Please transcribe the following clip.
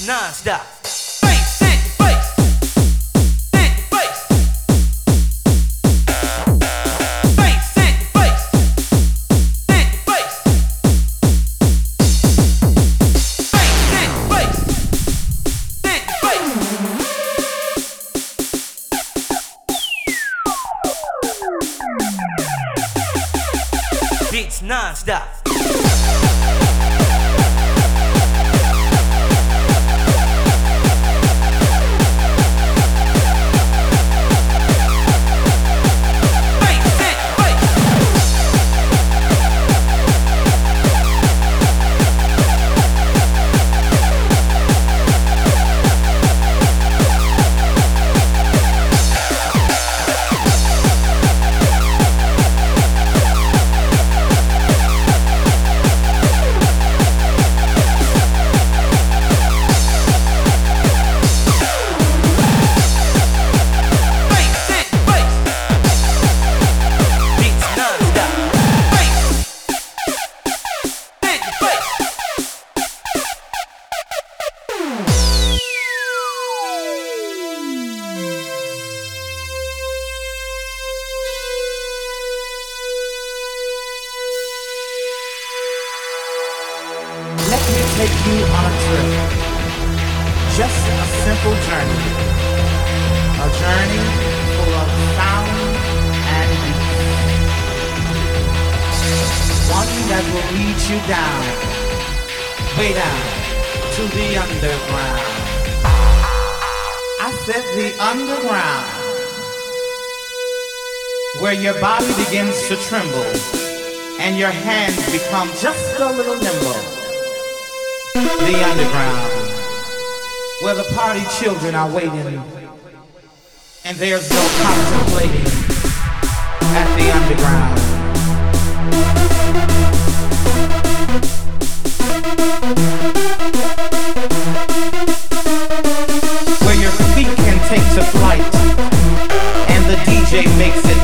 non-stop. Bass, hit the bass. Hit the bass. Bass, hit the bass. Hit the bass. Bass, hit the bass. Hit the bass. Beats non-stop. Let me take you on a trip. Just a simple journey. A journey full of sound and beat. One that will lead you down, way down, to the underground. I said the underground, where your body begins to tremble and your hands become just a little nimble. The underground, where the party children are waiting, and there's no contemplating at the underground. Where your feet can take to flight, and the DJ makes it